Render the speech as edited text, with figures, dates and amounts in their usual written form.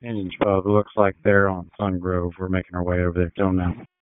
Indian 12, it looks like they're on Sun Grove. We're making our way over there. Till now.